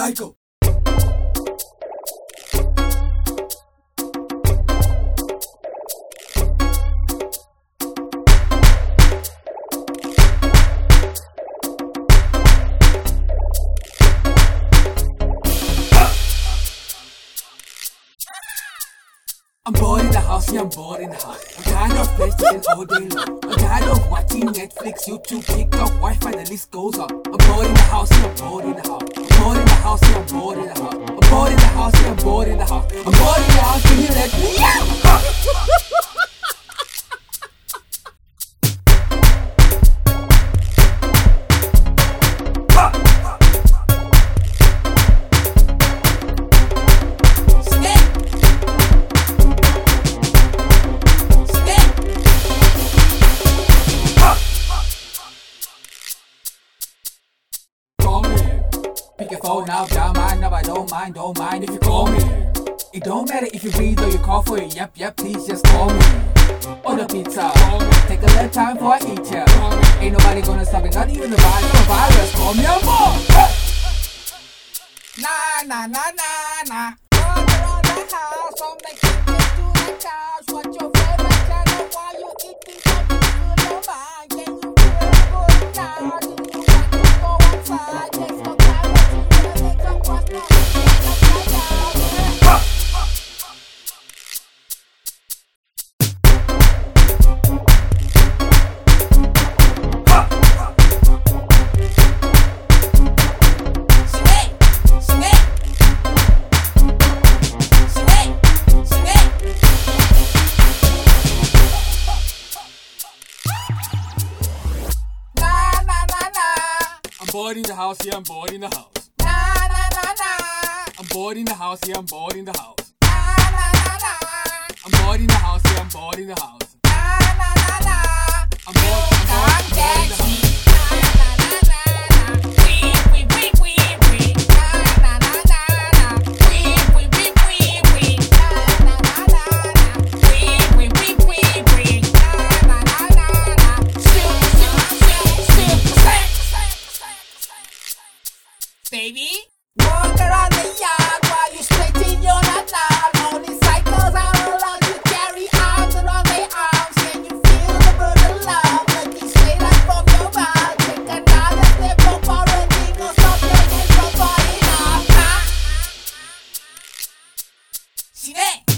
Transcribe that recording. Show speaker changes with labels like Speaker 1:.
Speaker 1: Michael. I'm bored in the house, yeah, I'm bored in the house. I'm tired of PlayStation all day long. I'm tired of watching Netflix, YouTube, TikTok, Wi-Fi, the list goes on. I'm bored in the house, yeah, I'm bored in the house. I'm bored in the house, yeah, I'm bored in the house. I'm bored in the house, yeah, I'm bored in the house. I'm bored in the house, can you let me out? Pick your phone now, don't mind, no I don't mind if you call me. It don't matter if you read or you call for it, yep, please just call me. Order pizza, take a little time for I eat ya. Ain't nobody gonna stop it, not even the virus, call me a more. Nah. Walk around the house, on the kitchen to the couch. Watch your favorite channel while you eating something good or mine. Can you feel good now? Do you want to go outside? Let's go. I'm bored in the house, yeah, I'm bored in the house. I'm bored in the house, yeah, I'm bored in the house. I'm bored in the house, yeah, I'm bored in the house. I'm bored in the house. Baby, walk around the yard while you stretching your nut. Only cycles are allowed to carry arms around their arms. Can you feel the brutal love looking straight up from your mouth? Take another step from parenting or stop your hands from falling off. See that?